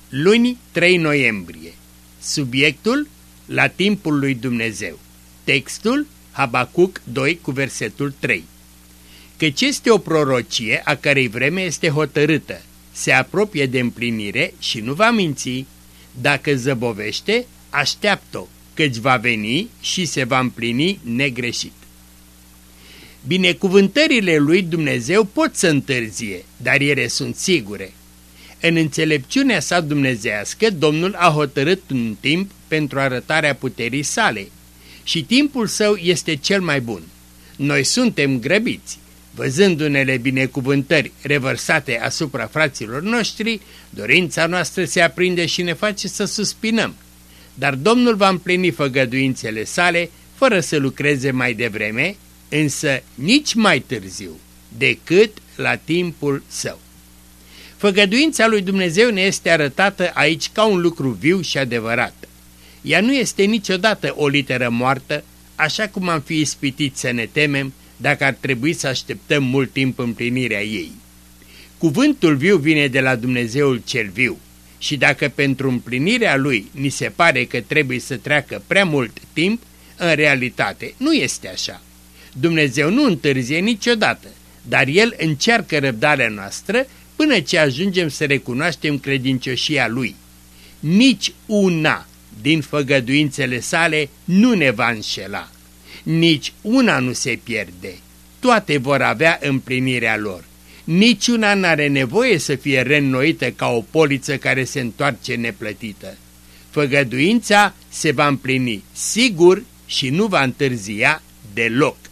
Luni 3 noiembrie. Subiectul: la timpul lui Dumnezeu. Textul: Habacuc 2 cu versetul 3. Căci este o prorocie a cărei vreme este hotărâtă, se apropie de împlinire și nu va minți. Dacă zăbovește, așteaptă-o, căci va veni și se va împlini negreșit. Binecuvântările lui Dumnezeu pot să întârzie, dar ele sunt sigure. În înțelepciunea sa dumnezeiască, Domnul a hotărât un timp pentru arătarea puterii sale și timpul său este cel mai bun. Noi suntem grăbiți. Văzând unele binecuvântări revărsate asupra fraților noștri, dorința noastră se aprinde și ne face să suspinăm. Dar Domnul va împlini făgăduințele sale fără să lucreze mai devreme, însă nici mai târziu, decât la timpul său. Făgăduința lui Dumnezeu ne este arătată aici ca un lucru viu și adevărat. Ea nu este niciodată o literă moartă, așa cum am fi ispitiți să ne temem dacă ar trebui să așteptăm mult timp împlinirea ei. Cuvântul viu vine de la Dumnezeul cel viu și dacă pentru împlinirea lui ni se pare că trebuie să treacă prea mult timp, în realitate nu este așa. Dumnezeu nu întârzie niciodată, dar El încearcă răbdarea noastră până ce ajungem să recunoaștem credincioșia Lui. Nici una din făgăduințele sale nu ne va înșela. Nici una nu se pierde, toate vor avea împlinirea lor. Niciuna n-are nevoie să fie reînnoită ca o poliță care se întoarce neplătită. Făgăduința se va împlini sigur și nu va întârzia deloc.